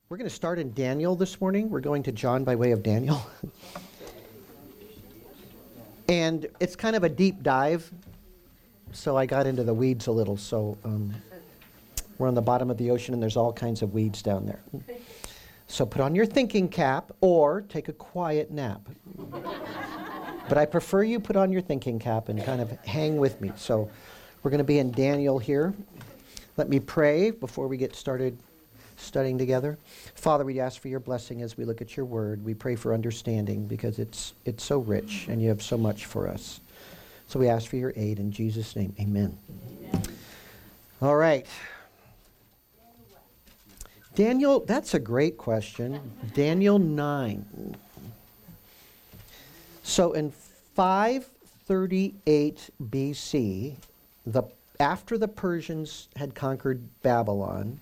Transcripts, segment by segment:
We're going to start in Daniel this morning. We're going to John by way of Daniel. And it's kind of a deep dive, so I got into the weeds a little. So we're on the bottom of the ocean, and there's all kinds of weeds down there. So put on your thinking cap or take a quiet nap. But I prefer you put on your thinking cap and kind of hang with me. So we're going to be in Daniel here. Let me pray before we get started studying together. Father, we ask for your blessing as we look at your word. We pray for understanding because it's so rich and you have so much for us. So we ask for your aid in Jesus' name. Amen. All right. Daniel, that's a great question. Daniel 9. So in 538 BC, after the Persians had conquered Babylon,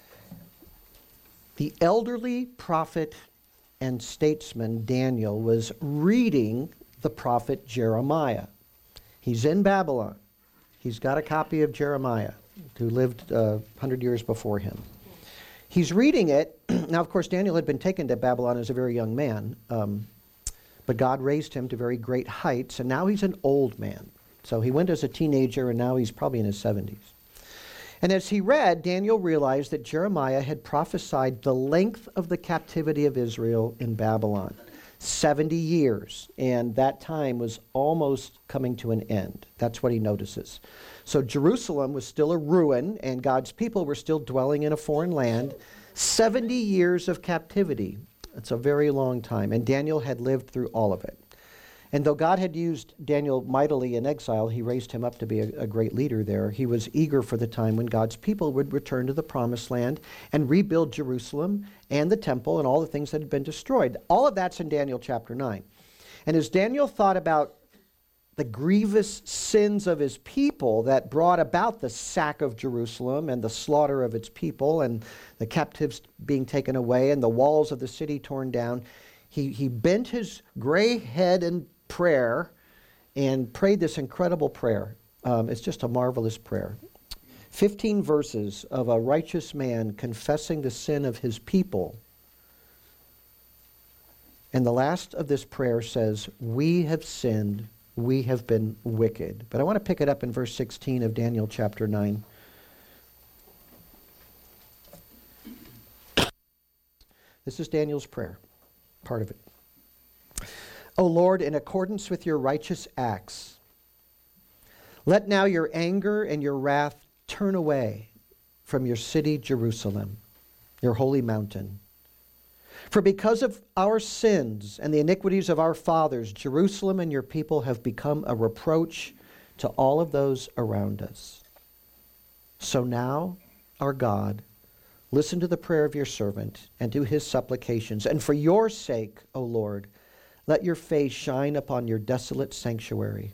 the elderly prophet and statesman Daniel was reading the prophet Jeremiah. He's in Babylon. He's got a copy of Jeremiah, who lived 100 years before him. He's reading it. Now, of course, Daniel had been taken to Babylon as a very young man, but God raised him to very great heights, and now he's an old man. So he went as a teenager, and now he's probably in his 70s. And as he read, Daniel realized that Jeremiah had prophesied the length of the captivity of Israel in Babylon, 70 years, and that time was almost coming to an end. That's what he notices. So Jerusalem was still a ruin, and God's people were still dwelling in a foreign land. 70 years of captivity. It's a very long time, and Daniel had lived through all of it. And though God had used Daniel mightily in exile, he raised him up to be a great leader there. He was eager for the time when God's people would return to the promised land and rebuild Jerusalem and the temple and all the things that had been destroyed. All of that's in Daniel chapter 9. And as Daniel thought about the grievous sins of his people that brought about the sack of Jerusalem and the slaughter of its people and the captives being taken away and the walls of the city torn down, he bent his gray head in prayer and prayed this incredible prayer. It's just a marvelous prayer. 15 verses of a righteous man confessing the sin of his people. And the last of this prayer says, "We have sinned, we have been wicked." But I want to pick it up in verse 16 of Daniel chapter 9. This is Daniel's prayer, part of it. O Lord, in accordance with your righteous acts, let now your anger and your wrath turn away from your city, Jerusalem, your holy mountain. For because of our sins and the iniquities of our fathers, Jerusalem and your people have become a reproach to all of those around us. So now, our God, listen to the prayer of your servant and to his supplications. And for your sake, O Lord, let your face shine upon your desolate sanctuary.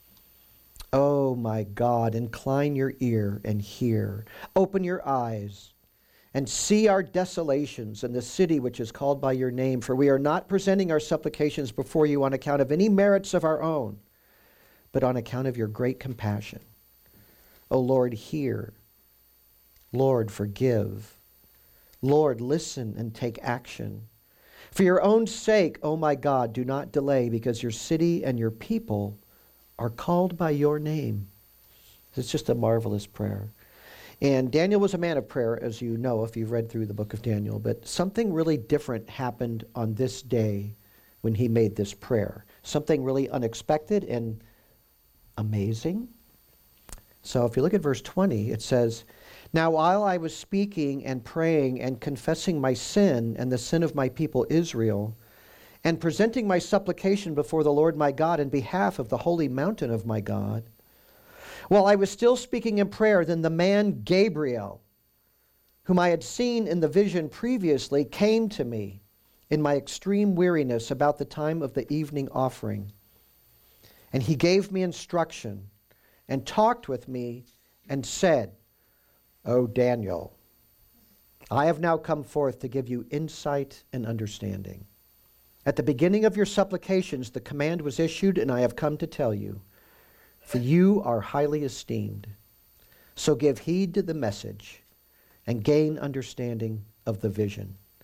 Oh my God, incline your ear and hear. Open your eyes and see our desolations in the city which is called by your name. For we are not presenting our supplications before you on account of any merits of our own, but on account of your great compassion. O Lord, hear. Lord, forgive. Lord, listen and take action. For your own sake, O my God, do not delay, because your city and your people are called by your name. It's just a marvelous prayer. And Daniel was a man of prayer, as you know, if you've read through the book of Daniel. But something really different happened on this day when he made this prayer. Something really unexpected and amazing. So if you look at verse 20, it says, "Now while I was speaking and praying and confessing my sin and the sin of my people Israel, and presenting my supplication before the Lord my God in behalf of the holy mountain of my God, while I was still speaking in prayer, then the man Gabriel, whom I had seen in the vision previously, came to me in my extreme weariness about the time of the evening offering. And he gave me instruction and talked with me and said, 'O Daniel, I have now come forth to give you insight and understanding. At the beginning of your supplications, the command was issued, and I have come to tell you, for you are highly esteemed. So give heed to the message and gain understanding of the vision.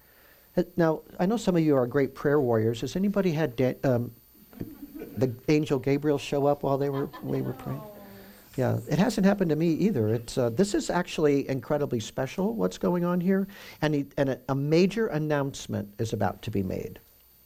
Now, I know some of you are great prayer warriors. Has anybody had the angel Gabriel show up while we were praying? Yeah, it hasn't happened to me either. This is actually incredibly special, what's going on here, and a major announcement is about to be made.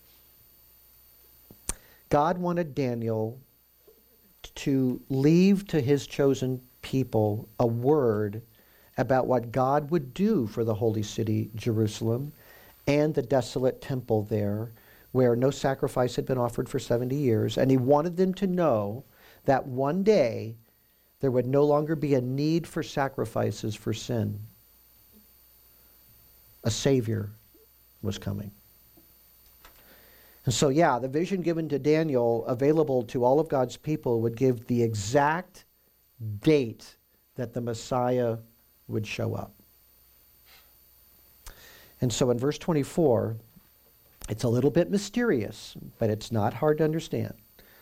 God wanted Daniel to leave to his chosen people a word about what God would do for the holy city, Jerusalem, and the desolate temple there, where no sacrifice had been offered for 70 years. And he wanted them to know that one day there would no longer be a need for sacrifices for sin. A Savior was coming. And so, the vision given to Daniel, available to all of God's people, would give the exact date that the Messiah would show up. And so in verse 24, it's a little bit mysterious, but it's not hard to understand.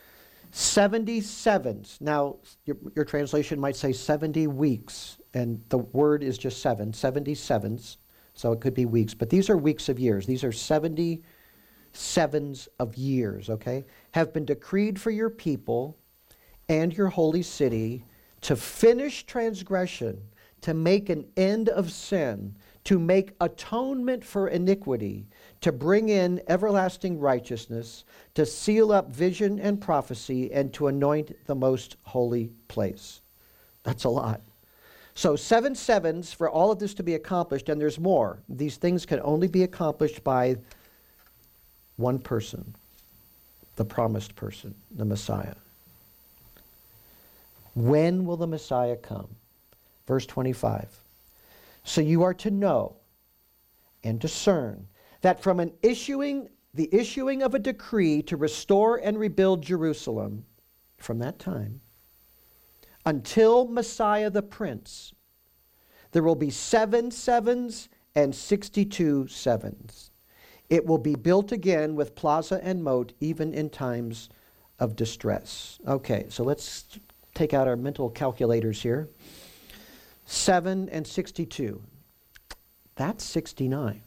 77s. Now, your translation might say 70 weeks, and the word is just 77s, so it could be weeks, but these are weeks of years. These are 70 sevens of years, okay, have been decreed for your people and your holy city to finish transgression, to make an end of sin, to make atonement for iniquity, to bring in everlasting righteousness, to seal up vision and prophecy, and to anoint the most holy place. That's a lot. So 7 sevens for all of this to be accomplished, and there's more. These things can only be accomplished by one person, the promised person, the Messiah. When will the Messiah come? Verse 25. So you are to know and discern that from the issuing of a decree to restore and rebuild Jerusalem, from that time until Messiah the Prince, there will be 7 sevens and 62 sevens. It will be built again with plaza and moat, even in times of distress. Okay, so let's take out our mental calculators here. 7 and 62. That's 69.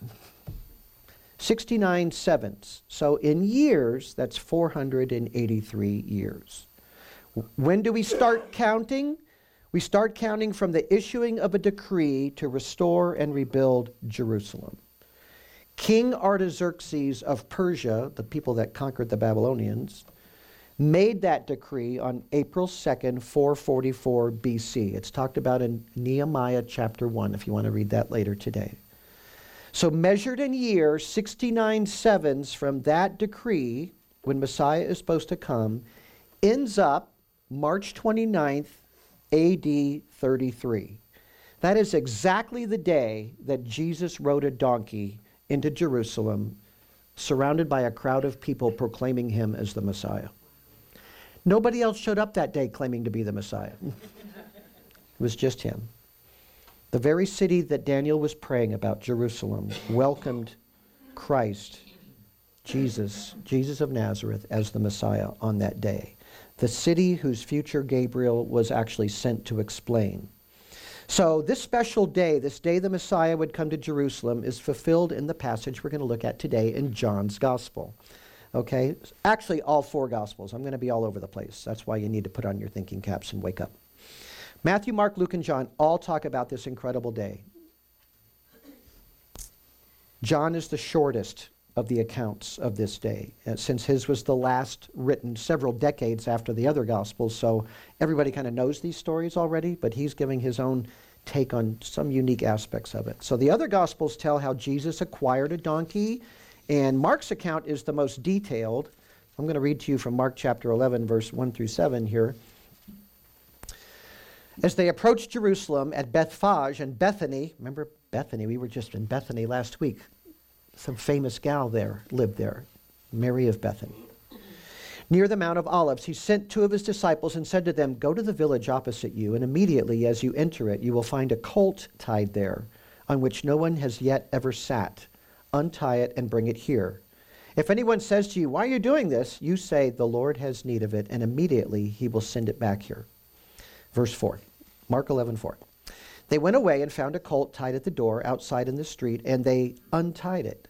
69 sevens. So in years, that's 483 years. When do we start counting? We start counting from the issuing of a decree to restore and rebuild Jerusalem. King Artaxerxes of Persia, the people that conquered the Babylonians, made that decree on April 2nd, 444 BC. It's talked about in Nehemiah chapter 1, if you want to read that later today. So measured in years, 69 sevens from that decree, when Messiah is supposed to come, ends up March 29th, AD 33. That is exactly the day that Jesus rode a donkey into Jerusalem, surrounded by a crowd of people proclaiming him as the Messiah. Nobody else showed up that day claiming to be the Messiah. It was just him. The very city that Daniel was praying about, Jerusalem, welcomed Christ, Jesus of Nazareth, as the Messiah on that day. The city whose future Gabriel was actually sent to explain. So this special day, this day the Messiah would come to Jerusalem, is fulfilled in the passage we're going to look at today in John's Gospel. Okay? Actually, all 4 Gospels. I'm going to be all over the place. That's why you need to put on your thinking caps and wake up. Matthew, Mark, Luke, and John all talk about this incredible day. John is the shortest of the accounts of this day, since his was the last written several decades after the other Gospels, so everybody kind of knows these stories already, but he's giving his own take on some unique aspects of it. So the other Gospels tell how Jesus acquired a donkey, and Mark's account is the most detailed. I'm going to read to you from Mark chapter 11, verse 1 through 7 here. As they approached Jerusalem at Bethphage and Bethany, remember Bethany, we were just in Bethany last week. Some famous gal there lived there, Mary of Bethany. Near the Mount of Olives, he sent 2 of his disciples and said to them, "Go to the village opposite you, and immediately as you enter it, you will find a colt tied there, on which no one has yet ever sat. Untie it and bring it here. If anyone says to you, 'Why are you doing this?' you say, 'The Lord has need of it,' and immediately he will send it back here." Verse 4, Mark 11:4. They went away and found a colt tied at the door outside in the street, and they untied it.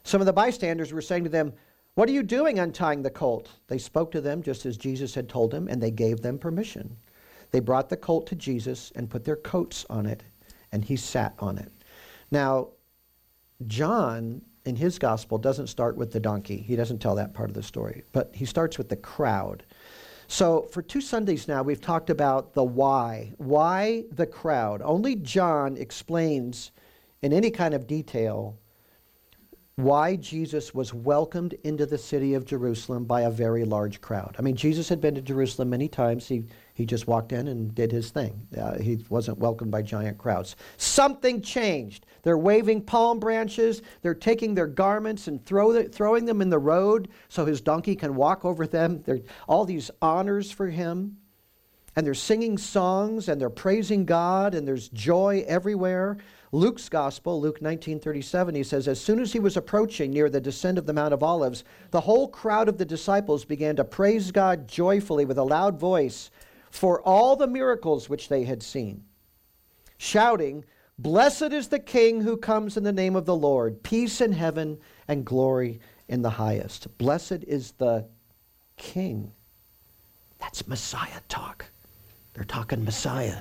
Some of the bystanders were saying to them, "What are you doing untying the colt?" They spoke to them just as Jesus had told them, and they gave them permission. They brought the colt to Jesus and put their coats on it, and he sat on it. Now, John, in his gospel, doesn't start with the donkey. He doesn't tell that part of the story, but he starts with the crowd. So for 2 Sundays now, we've talked about the why. Why the crowd? Only John explains in any kind of detail why Jesus was welcomed into the city of Jerusalem by a very large crowd. I mean, Jesus had been to Jerusalem many times. He just walked in and did his thing. He wasn't welcomed by giant crowds. Something changed. They're waving palm branches. They're taking their garments and throwing them in the road so his donkey can walk over them. There are all these honors for him. And they're singing songs and they're praising God and there's joy everywhere. Luke's gospel, Luke 19:37, he says, as soon as he was approaching near the descent of the Mount of Olives, the whole crowd of the disciples began to praise God joyfully with a loud voice for all the miracles which they had seen, shouting, "Blessed is the King who comes in the name of the Lord, peace in heaven and glory in the highest." Blessed is the King. That's Messiah talk. They're talking Messiah.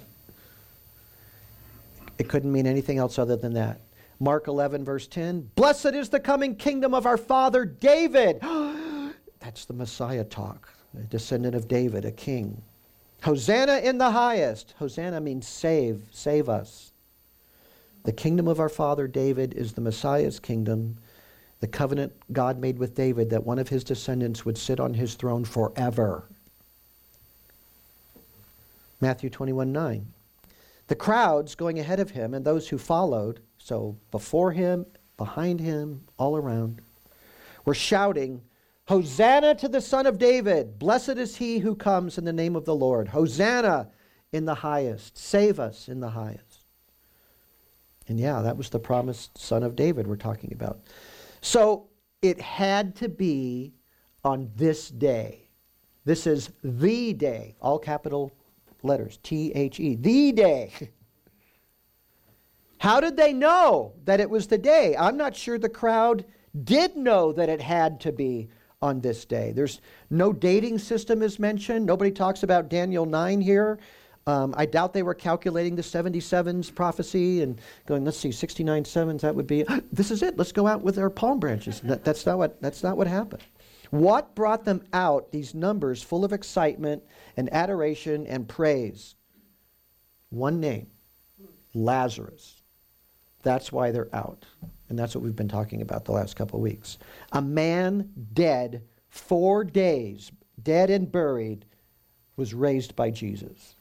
It couldn't mean anything else other than that. Mark 11, verse 10, "Blessed is the coming kingdom of our father David." That's the Messiah talk, a descendant of David, a king. "Hosanna in the highest." Hosanna means save us. The kingdom of our father David is the Messiah's kingdom, the covenant God made with David that one of his descendants would sit on his throne forever. Matthew 21:9. The crowds going ahead of him and those who followed, so before him, behind him, all around, were shouting, "Hosanna to the Son of David! Blessed is he who comes in the name of the Lord! Hosanna in the highest! Save us in the highest!" And yeah, that was the promised Son of David we're talking about. So it had to be on this day. This is the day, all capital letters, T-H-E, the day. How did they know that it was the day? I'm not sure the crowd did know that it had to be on this day. There's no dating system is mentioned. Nobody talks about Daniel 9 here. I doubt they were calculating the 77's prophecy and going, let's see, 69 sevens, that would be, this is it, let's go out with our palm branches. That's not what happened. What brought them out, these numbers full of excitement and adoration and praise? One name, Lazarus. That's why they're out. And that's what we've been talking about the last couple of weeks. A man dead 4 days, dead and buried, was raised by Jesus.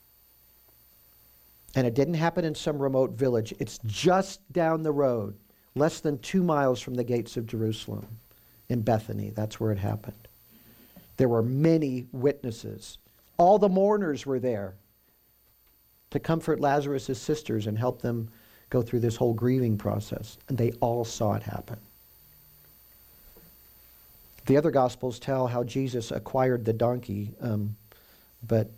And it didn't happen in some remote village. It's just down the road, less than 2 miles from the gates of Jerusalem. In Bethany, that's where it happened. There were many witnesses. All the mourners were there to comfort Lazarus' sisters and help them go through this whole grieving process. And they all saw it happen. The other Gospels tell how Jesus acquired the donkey, but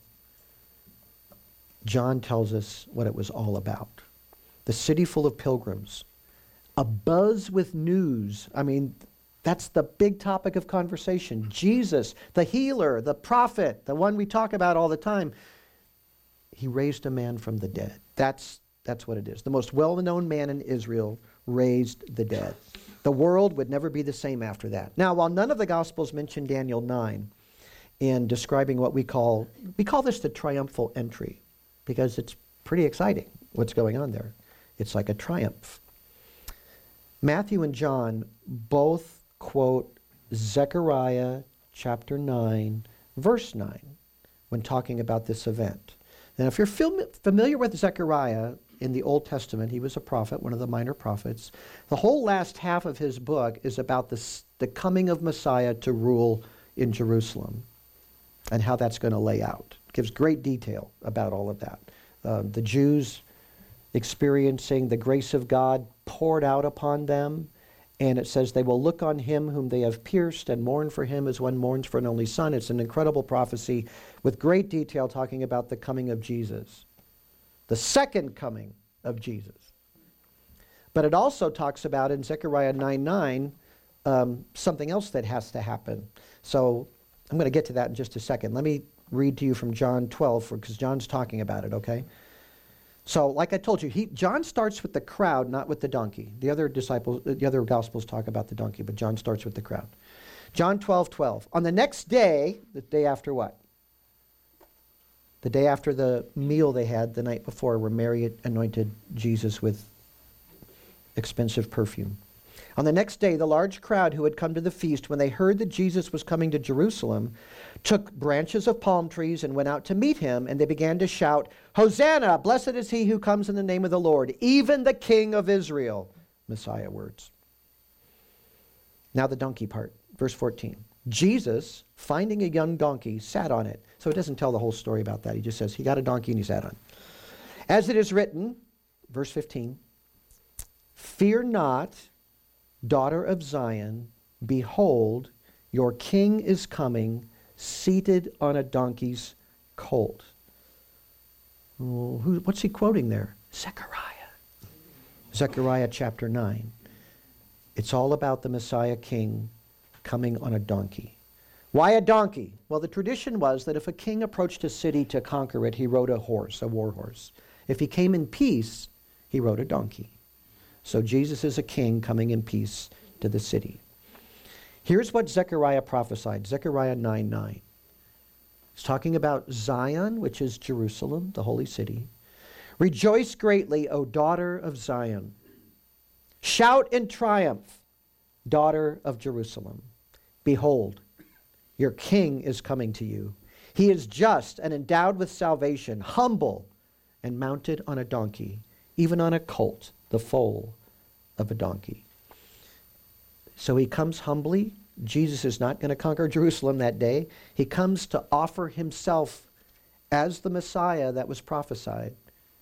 John tells us what it was all about. The city full of pilgrims, abuzz with news. I mean, that's the big topic of conversation. Jesus, the healer, the prophet, the one we talk about all the time. He raised a man from the dead. That's what it is. The most well-known man in Israel raised the dead. The world would never be the same after that. Now, while none of the Gospels mention Daniel 9 in describing what we call this the triumphal entry, because it's pretty exciting what's going on there. It's like a triumph. Matthew and John both quote Zechariah chapter 9, verse 9, when talking about this event. And if you're familiar with Zechariah in the Old Testament, he was a prophet, one of the minor prophets. The whole last half of his book is about the coming of Messiah to rule in Jerusalem and how that's going to lay out. It gives great detail about all of that. The Jews experiencing the grace of God poured out upon them. And it says, they will look on him whom they have pierced and mourn for him as one mourns for an only son. It's an incredible prophecy with great detail talking about the coming of Jesus. The second coming of Jesus. But it also talks about in Zechariah 9:9 something else that has to happen. So I'm going to get to that in just a second. Let me read to you from John 12 because John's talking about it, okay? So like I told you, John starts with the crowd, not with the donkey. The other Gospels talk about the donkey, but John starts with the crowd. John 12:12. On the next day, the day after what? The day after the meal they had the night before where Mary anointed Jesus with expensive perfume. On the next day, the large crowd who had come to the feast, when they heard that Jesus was coming to Jerusalem, took branches of palm trees and went out to meet him, and they began to shout, "Hosanna! Blessed is he who comes in the name of the Lord, even the King of Israel." Messiah words. Now the donkey part, verse 14. Jesus, finding a young donkey, sat on it. So it doesn't tell the whole story about that. He just says he got a donkey and he sat on it. As it is written, verse 15, "Fear not, daughter of Zion, behold, your king is coming, seated on a donkey's colt." What's he quoting there? Zechariah. Zechariah chapter 9. It's all about the Messiah king coming on a donkey. Why a donkey? Well, the tradition was that if a king approached a city to conquer it, he rode a horse, a war horse. If he came in peace, he rode a donkey. So Jesus is a king coming in peace to the city. Here's what Zechariah prophesied, Zechariah 9:9. It's talking about Zion, which is Jerusalem, the holy city. "Rejoice greatly, O daughter of Zion. Shout in triumph, daughter of Jerusalem. Behold, your king is coming to you. He is just and endowed with salvation, humble and mounted on a donkey, even on a colt, the foal of a donkey." So he comes humbly. Jesus is not going to conquer Jerusalem that day. He comes to offer himself as the Messiah that was prophesied.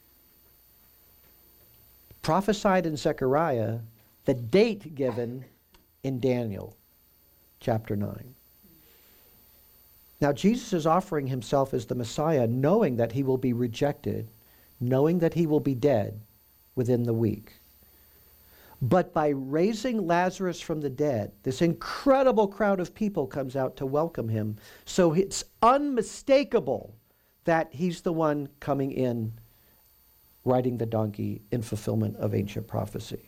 Prophesied in Zechariah, the date given in Daniel chapter 9. Now Jesus is offering himself as the Messiah, knowing that he will be rejected, knowing that he will be dead within the week. But by raising Lazarus from the dead, this incredible crowd of people comes out to welcome him. So it's unmistakable that he's the one coming in, riding the donkey in fulfillment of ancient prophecy.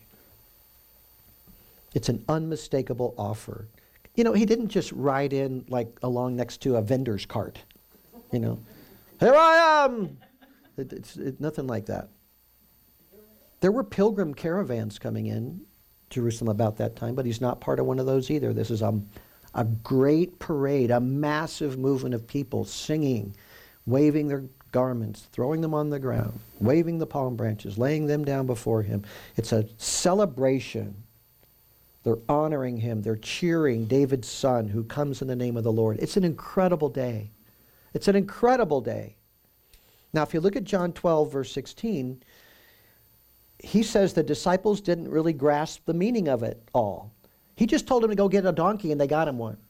It's an unmistakable offer. You know, he didn't just ride in like along next to a vendor's cart. You know, "Here I am!" It's nothing like that. There were pilgrim caravans coming in Jerusalem about that time, but he's not part of one of those either. This is a great parade, a massive movement of people singing, waving their garments, throwing them on the ground, waving the palm branches, laying them down before him. It's a celebration. They're honoring him. They're cheering David's son who comes in the name of the Lord. It's an incredible day. It's an incredible day. Now, if you look at John 12, verse 16, he says the disciples didn't really grasp the meaning of it all. He just told them to go get a donkey, and they got him one.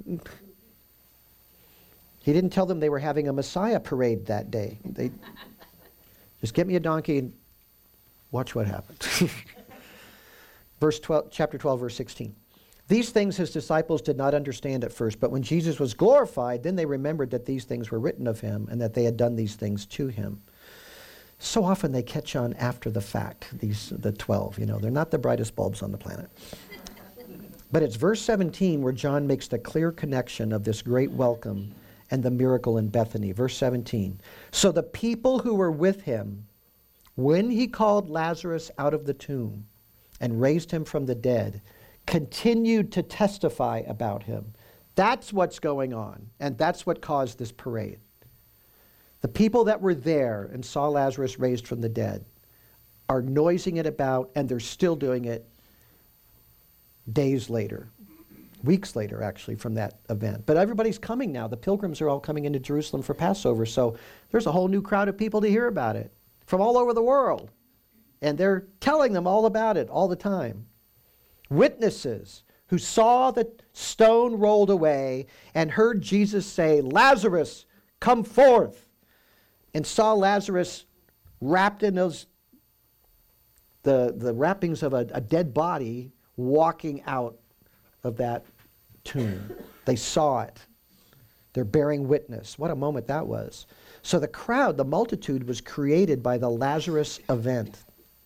He didn't tell them they were having a Messiah parade that day. They just get me a donkey and watch what happens. Chapter 12, verse 16. "These things his disciples did not understand at first, but when Jesus was glorified, then they remembered that these things were written of him and that they had done these things to him." So often they catch on after the fact, the 12, you know. They're not the brightest bulbs on the planet. But it's verse 17 where John makes the clear connection of this great welcome and the miracle in Bethany. Verse 17. "So the people who were with him, when he called Lazarus out of the tomb and raised him from the dead, continued to testify about him." That's what's going on, and that's what caused this parade. The people that were there and saw Lazarus raised from the dead are noising it about, and they're still doing it days later, weeks later, actually, from that event. But everybody's coming now. The pilgrims are all coming into Jerusalem for Passover, so there's a whole new crowd of people to hear about it from all over the world. And they're telling them all about it all the time. Witnesses who saw the stone rolled away and heard Jesus say, "Lazarus, come forth," and saw Lazarus wrapped in those the wrappings of a dead body walking out of that tomb. They saw it. They're bearing witness. What a moment that was. So the crowd, the multitude, was created by the Lazarus event.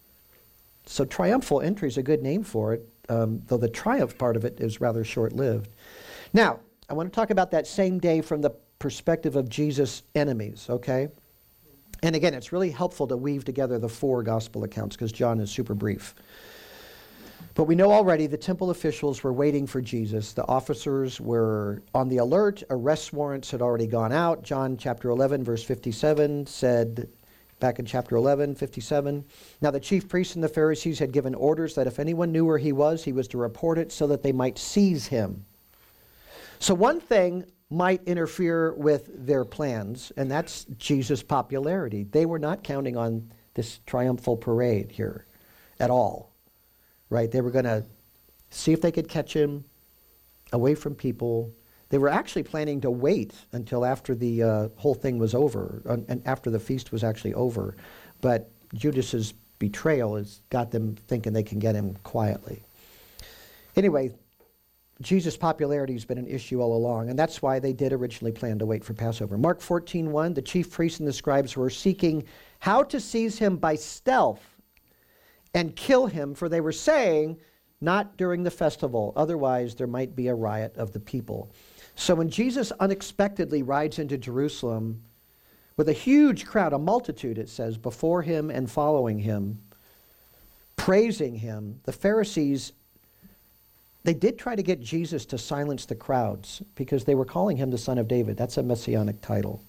So triumphal entry is a good name for it, though the triumph part of it is rather short-lived. Now, I want to talk about that same day from the perspective of Jesus' enemies, okay? And again, it's really helpful to weave together the four gospel accounts because John is super brief. But we know already the temple officials were waiting for Jesus. The officers were on the alert. Arrest warrants had already gone out. John chapter 11, verse 57 said, back in chapter 11, 57, now the chief priests and the Pharisees had given orders that if anyone knew where he was to report it so that they might seize him. So one thing might interfere with their plans, and that's Jesus' popularity. They were not counting on this triumphal parade here at all. Right? They were going to see if they could catch him away from people. They were actually planning to wait until after the whole thing was over, and after the feast was actually over. But Judas's betrayal has got them thinking they can get him quietly. Anyway, Jesus' popularity has been an issue all along, and that's why they did originally plan to wait for Passover. Mark 14:1, the chief priests and the scribes were seeking how to seize him by stealth and kill him, for they were saying, not during the festival, otherwise there might be a riot of the people. So when Jesus unexpectedly rides into Jerusalem with a huge crowd, a multitude, it says, before him and following him, praising him, the Pharisees, they did try to get Jesus to silence the crowds because they were calling him the Son of David. That's a messianic title.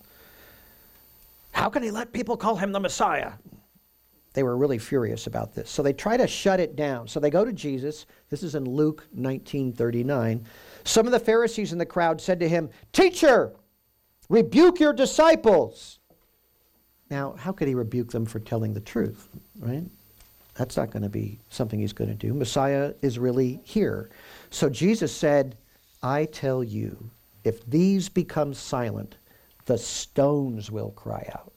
How can he let people call him the Messiah? They were really furious about this. So they try to shut it down. So they go to Jesus. This is in Luke 19:39. Some of the Pharisees in the crowd said to him, "Teacher, rebuke your disciples." Now, how could he rebuke them for telling the truth, right? That's not going to be something he's going to do. Messiah is really here. So Jesus said, "I tell you, if these become silent, the stones will cry out."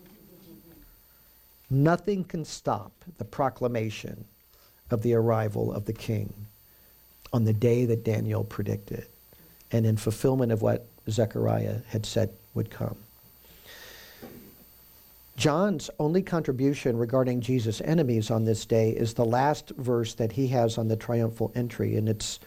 Nothing can stop the proclamation of the arrival of the king on the day that Daniel predicted and in fulfillment of what Zechariah had said would come. John's only contribution regarding Jesus' enemies on this day is the last verse that he has on the triumphal entry, and it's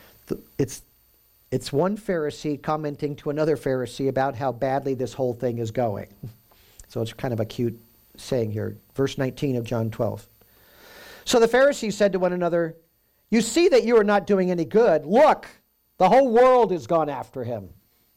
one Pharisee commenting to another Pharisee about how badly this whole thing is going. So it's kind of a cute saying here, verse 19 of John 12. So the Pharisees said to one another, "You see that you are not doing any good. Look, the whole world has gone after him."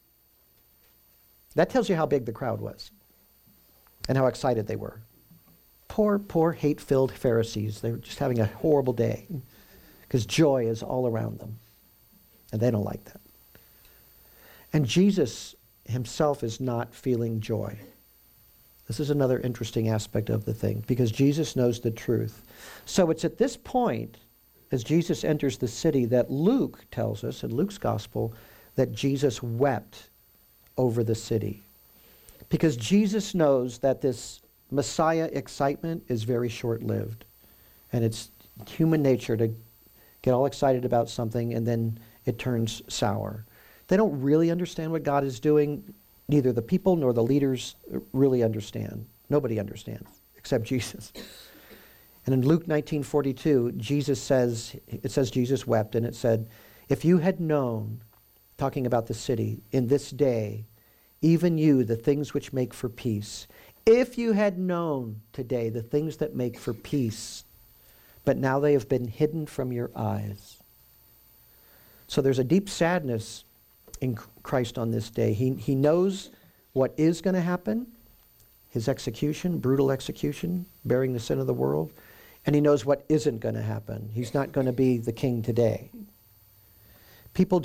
That tells you how big the crowd was and how excited they were. Poor hate-filled Pharisees. They were just having a horrible day because joy is all around them, and they don't like that. And Jesus himself is not feeling joy. This is another interesting aspect of the thing, because Jesus knows the truth. So it's at this point, as Jesus enters the city, that Luke tells us, in Luke's gospel, that Jesus wept over the city. Because Jesus knows that this Messiah excitement is very short-lived. And it's human nature to get all excited about something and then it turns sour. They don't really understand what God is doing. Neither the people nor the leaders really understand. Nobody understands except Jesus. And in Luke 19:42, it says Jesus wept, and it said, "If you had known," talking about the city, "in this day, even you, the things which make for peace, if you had known today the things that make for peace, but now they have been hidden from your eyes." So there's a deep sadness in Christ on this day. He knows what is going to happen, his execution, brutal execution, bearing the sin of the world, and he knows what isn't going to happen. He's not going to be the king today. The people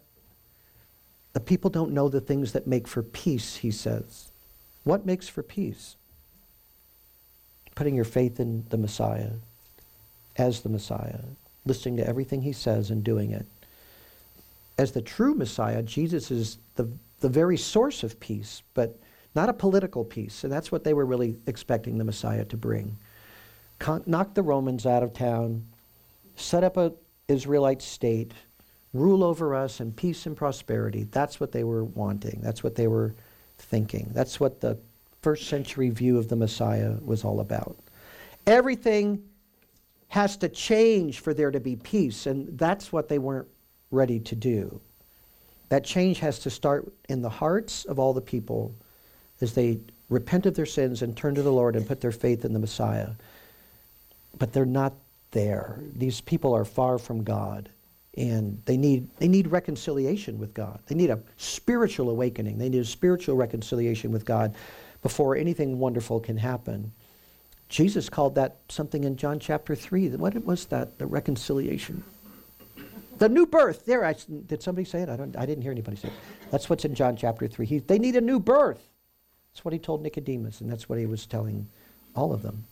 don't know the things that make for peace, he says. What makes for peace? Putting your faith in the Messiah, as the Messiah, listening to everything he says and doing it. As the true Messiah, Jesus is the very source of peace, but not a political peace. And that's what they were really expecting the Messiah to bring. knock the Romans out of town, set up an Israelite state, rule over us in peace and prosperity. That's what they were wanting. That's what they were thinking. That's what the first century view of the Messiah was all about. Everything has to change for there to be peace, and that's what they weren't ready to do. That change has to start in the hearts of all the people as they repent of their sins and turn to the Lord and put their faith in the Messiah. But they're not there. These people are far from God, and they need reconciliation with God. They need a spiritual awakening. They need a spiritual reconciliation with God before anything wonderful can happen. Jesus called that something in John chapter 3. What was that? The reconciliation. The new birth. There, did somebody say it? I didn't hear anybody say it. That's what's in John chapter 3. They need a new birth. That's what he told Nicodemus, and that's what he was telling all of them.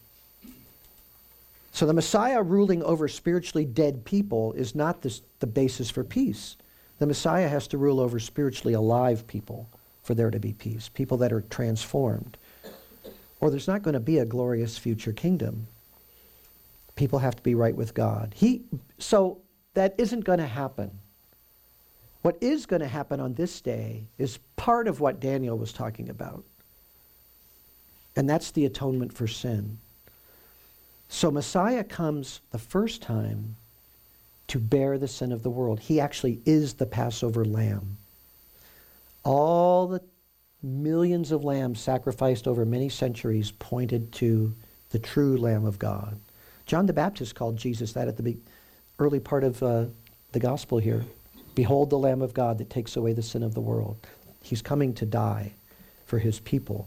So the Messiah ruling over spiritually dead people is not the basis for peace. The Messiah has to rule over spiritually alive people for there to be peace, people that are transformed. Or there's not going to be a glorious future kingdom. People have to be right with God. So that isn't going to happen. What is going to happen on this day is part of what Daniel was talking about. And that's the atonement for sin. So Messiah comes the first time to bear the sin of the world. He actually is the Passover lamb. All the millions of lambs sacrificed over many centuries pointed to the true Lamb of God. John the Baptist called Jesus that at the early part of the gospel here. Behold the Lamb of God that takes away the sin of the world. He's coming to die for his people.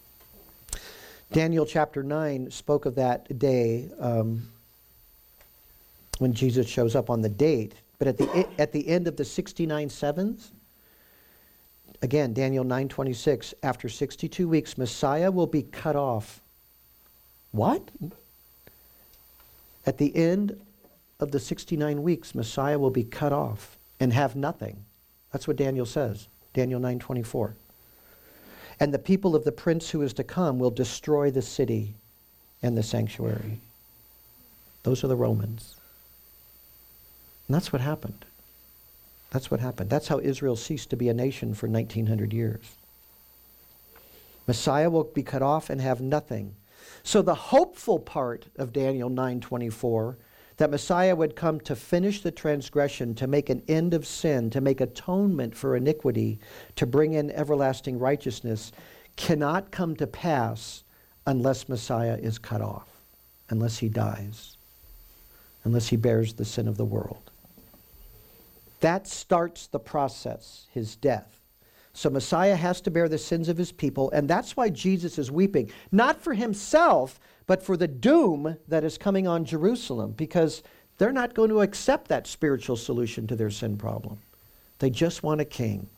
Daniel chapter 9 spoke of that day when Jesus shows up on the date. But at the end of the 69 sevens, again, Daniel 9:26, after 62 weeks, Messiah will be cut off. What? At the end of the 69 weeks, Messiah will be cut off and have nothing. That's what Daniel says, Daniel 9:24. And the people of the prince who is to come will destroy the city and the sanctuary. Those are the Romans. And that's what happened. That's what happened. That's how Israel ceased to be a nation for 1900 years. Messiah will be cut off and have nothing. So the hopeful part of Daniel 9:24, that Messiah would come to finish the transgression, to make an end of sin, to make atonement for iniquity, to bring in everlasting righteousness, cannot come to pass unless Messiah is cut off, unless he dies, unless he bears the sin of the world. That starts the process, his death. So Messiah has to bear the sins of his people, and that's why Jesus is weeping. Not for himself, but for the doom that is coming on Jerusalem, because they're not going to accept that spiritual solution to their sin problem. They just want a king.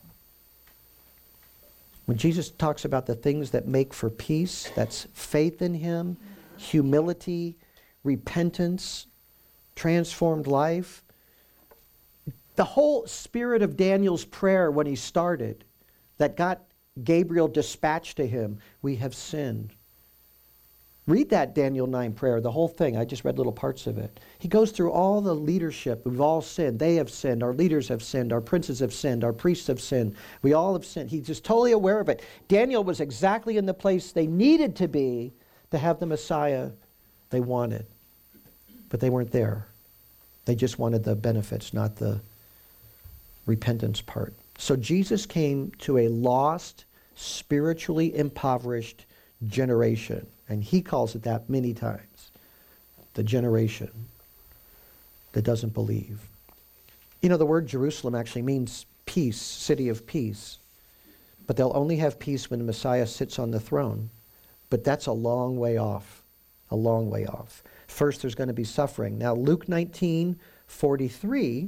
When Jesus talks about the things that make for peace, that's faith in him, humility, repentance, transformed life. The whole spirit of Daniel's prayer when he started, that got Gabriel dispatched to him, we have sinned. Read that Daniel 9 prayer, the whole thing. I just read little parts of it. He goes through all the leadership. We've all sinned. They have sinned. Our leaders have sinned. Our princes have sinned. Our priests have sinned. We all have sinned. He's just totally aware of it. Daniel was exactly in the place they needed to be to have the Messiah they wanted. But they weren't there. They just wanted the benefits, not the repentance part. So Jesus came to a lost, spiritually impoverished generation. And he calls it that many times. The generation that doesn't believe. You know, the word Jerusalem actually means peace, city of peace. But they'll only have peace when the Messiah sits on the throne. But that's a long way off. A long way off. First, there's going to be suffering. Now, Luke 19:43,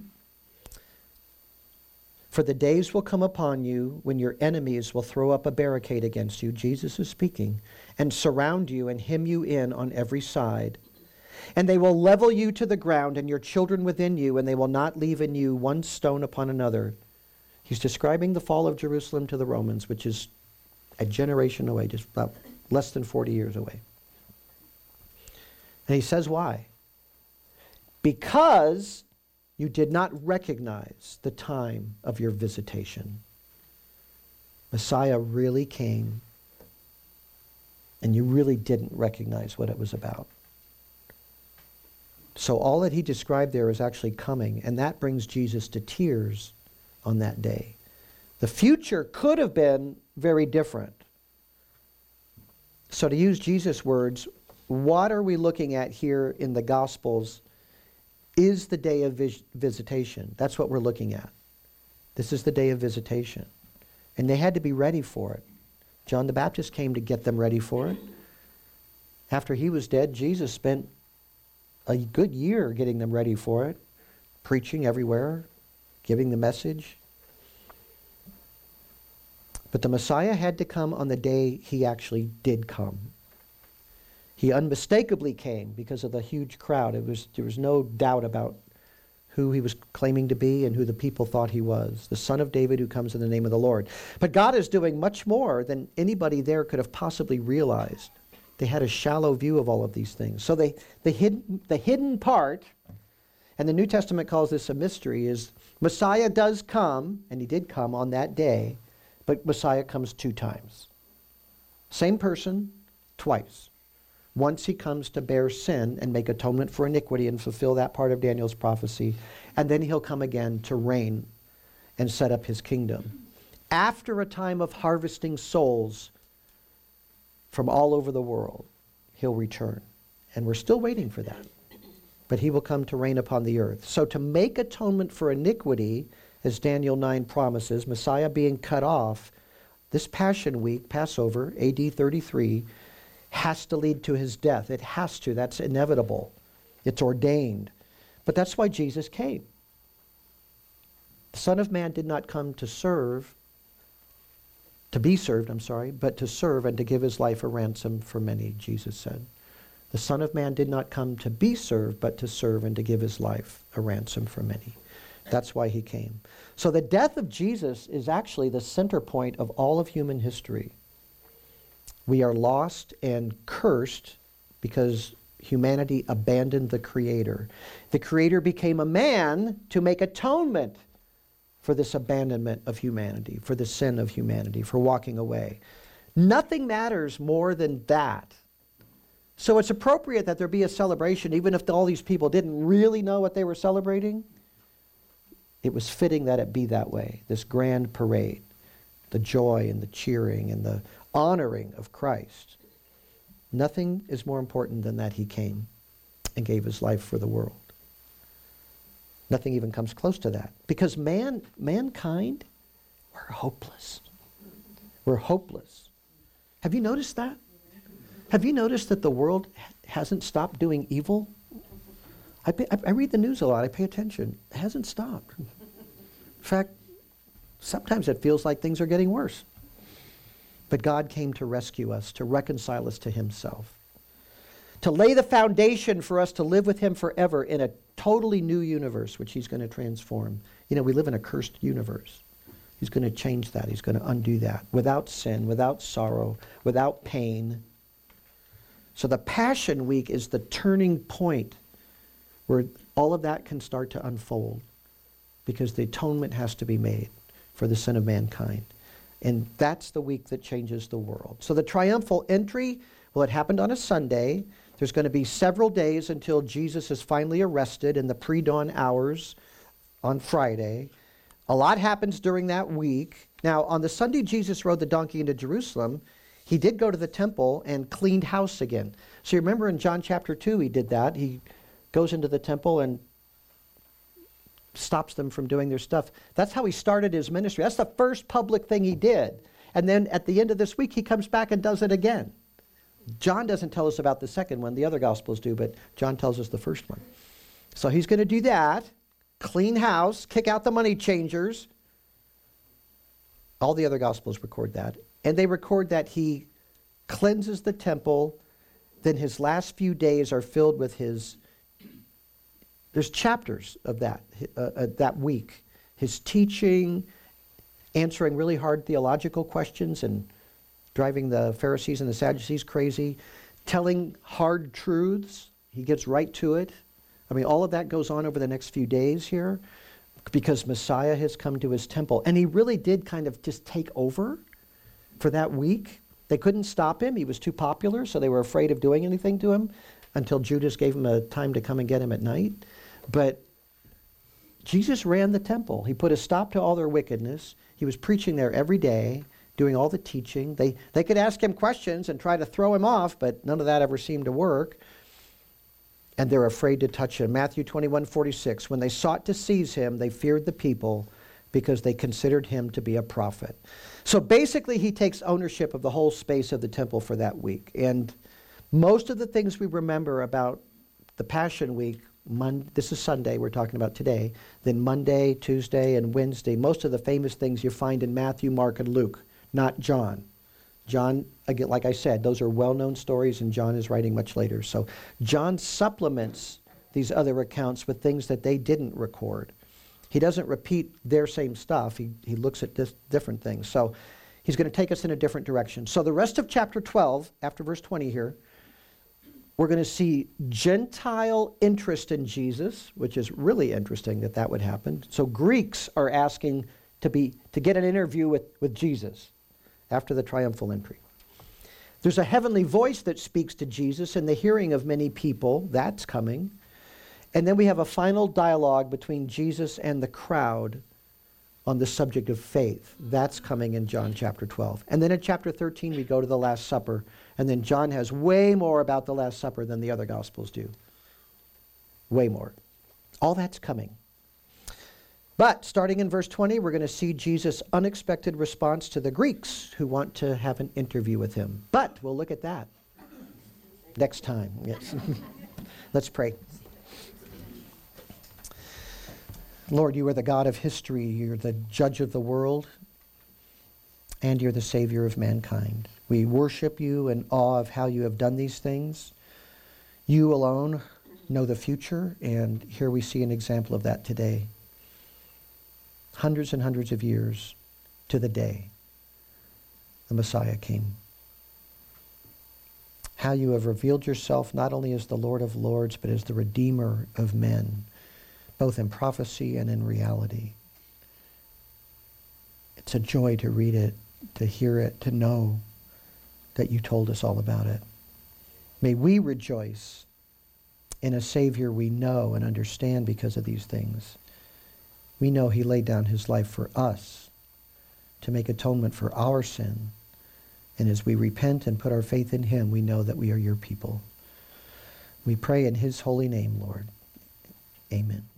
for the days will come upon you when your enemies will throw up a barricade against you, Jesus is speaking, and surround you and hem you in on every side. And they will level you to the ground and your children within you, and they will not leave in you one stone upon another. He's describing the fall of Jerusalem to the Romans, which is a generation away, just about less than 40 years away. And he says why? Because you did not recognize the time of your visitation. Messiah really came, and you really didn't recognize what it was about. So all that he described there is actually coming, and that brings Jesus to tears on that day. The future could have been very different. So to use Jesus' words, what are we looking at here in the Gospels is the day of visitation. That's what we're looking at. This is the day of visitation. And they had to be ready for it. John the Baptist came to get them ready for it. After he was dead, Jesus spent a good year getting them ready for it, preaching everywhere, giving the message. But the Messiah had to come on the day he actually did come. He unmistakably came because of the huge crowd. There was no doubt about who he was claiming to be and who the people thought he was, the Son of David who comes in the name of the Lord. But God is doing much more than anybody there could have possibly realized. They had a shallow view of all of these things. So the hidden part, and the New Testament calls this a mystery, is Messiah does come, and he did come on that day, but Messiah comes 2 times. Same person, twice. Once he comes to bear sin and make atonement for iniquity and fulfill that part of Daniel's prophecy, and then he'll come again to reign and set up his kingdom. After a time of harvesting souls from all over the world, he'll return. And we're still waiting for that. But he will come to reign upon the earth. So to make atonement for iniquity, as Daniel 9 promises, Messiah being cut off, this Passion Week, Passover, AD 33, has to lead to his death. It has to. That's inevitable. It's ordained. But that's why Jesus came. The Son of Man did not come to be served, but to serve and to give his life a ransom for many, Jesus said. The Son of Man did not come to be served, but to serve and to give his life a ransom for many. That's why he came. So the death of Jesus is actually the center point of all of human history. We are lost and cursed because humanity abandoned the Creator. The Creator became a man to make atonement for this abandonment of humanity, for the sin of humanity, for walking away. Nothing matters more than that. So it's appropriate that there be a celebration, even if all these people didn't really know what they were celebrating. It was fitting that it be that way, this grand parade, the joy and the cheering and the honoring of Christ. Nothing is more important than that he came and gave his life for the world. Nothing even comes close to that. Because mankind, we're hopeless. We're hopeless. Have you noticed that? Have you noticed that the world hasn't stopped doing evil? I read the news a lot. I pay attention. It hasn't stopped. In fact, sometimes it feels like things are getting worse. But God came to rescue us, to reconcile us to himself, to lay the foundation for us to live with him forever in a totally new universe, which he's going to transform. You know, we live in a cursed universe. He's going to change that. He's going to undo that. Without sin, without sorrow, without pain. So the Passion Week is the turning point where all of that can start to unfold, because the atonement has to be made for the sin of mankind. And that's the week that changes the world. So the triumphal entry, well, it happened on a Sunday. There's going to be several days until Jesus is finally arrested in the pre-dawn hours on Friday. A lot happens during that week. Now, on the Sunday Jesus rode the donkey into Jerusalem, he did go to the temple and cleaned house again. So you remember in John chapter 2 he did that. He goes into the temple and stops them from doing their stuff. That's how he started his ministry. That's the first public thing he did. And then at the end of this week, he comes back and does it again. John doesn't tell us about the second one. The other Gospels do, but John tells us the first one. So he's going to do that, clean house, kick out the money changers. All the other Gospels record that. And they record that he cleanses the temple. Then his last few days are filled with there's chapters of that week. His teaching, answering really hard theological questions and driving the Pharisees and the Sadducees crazy, telling hard truths He gets right to it. I mean, all of that goes on over the next few days here because Messiah has come to his temple. And he really did kind of just take over for that week. They couldn't stop him. He was too popular, so they were afraid of doing anything to him until Judas gave him a time to come and get him at night. But Jesus ran the temple. He put a stop to all their wickedness. He was preaching there every day, doing all the teaching. They could ask him questions and try to throw him off, but none of that ever seemed to work. And they're afraid to touch him. Matthew 21:46, when they sought to seize him, they feared the people because they considered him to be a prophet. So basically, he takes ownership of the whole space of the temple for that week. And most of the things we remember about the Passion Week, this is Sunday we're talking about today, then Monday, Tuesday, and Wednesday, most of the famous things you find in Matthew, Mark, and Luke, not John. John, again, like I said, those are well-known stories, and John is writing much later. So John supplements these other accounts with things that they didn't record. He doesn't repeat their same stuff. He looks at different things. So he's going to take us in a different direction. So the rest of chapter 12, after verse 20 here, we're going to see Gentile interest in Jesus, which is really interesting that that would happen. So Greeks are asking to get an interview with Jesus after the triumphal entry. There's a heavenly voice that speaks to Jesus in the hearing of many people. That's coming. And then we have a final dialogue between Jesus and the crowd on the subject of faith. That's coming in John chapter 12. And then in chapter 13, we go to the Last Supper. And then John has way more about the Last Supper than the other Gospels do. Way more. All that's coming. But starting in verse 20, we're going to see Jesus' unexpected response to the Greeks who want to have an interview with him. But we'll look at that next time. Yes. Let's pray. Lord, you are the God of history. You're the judge of the world. And you're the Savior of mankind. We worship you in awe of how you have done these things. You alone know the future, and here we see an example of that today. Hundreds and hundreds of years to the day the Messiah came. How you have revealed yourself not only as the Lord of Lords, but as the Redeemer of men, both in prophecy and in reality. It's a joy to read it, to hear it, to know that you told us all about it. May we rejoice in a Savior we know and understand because of these things. We know he laid down his life for us to make atonement for our sin. And as we repent and put our faith in him, we know that we are your people. We pray in his holy name, Lord. Amen.